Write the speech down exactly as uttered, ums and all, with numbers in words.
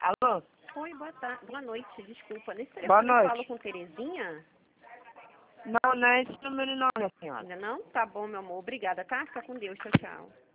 Alô? Oi, boa tarde. Boa noite, desculpa. Nesse Boa telefone eu noite. falo com Terezinha? Não, não é esse número não, minha senhora. Ainda não? Tá bom, meu amor. Obrigada, tá? Fica com Deus. Tchau, tchau.